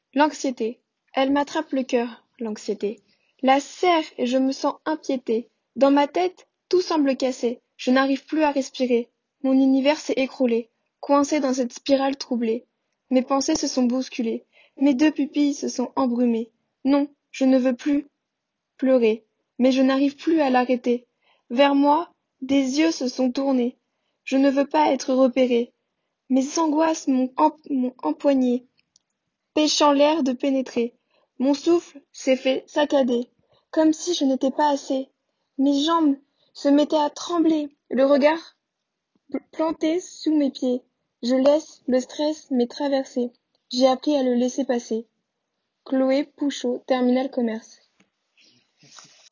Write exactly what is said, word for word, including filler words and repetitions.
L'anxiété. Elle m'attrape le cœur, l'anxiété. La serre et je me sens impiété. Dans ma tête, tout semble cassé. Je n'arrive plus à respirer. Mon univers s'est écroulé, coincé dans cette spirale troublée. Mes pensées se sont bousculées. Mes deux pupilles se sont embrumées. Non, je ne veux plus pleurer, mais je n'arrive plus à l'arrêter. Vers moi, des yeux se sont tournés. Je ne veux pas être repéré. Mes angoisses m'ont em- m'ont empoigné, pêchant l'air de pénétrer. Mon souffle s'est fait saccader, comme si je n'étais pas assez. Mes jambes se mettaient à trembler, le regard pl- planté sous mes pieds. Je laisse le stress me traverser. J'ai appris à le laisser passer. Chloé Pouchot, Terminal Commerce.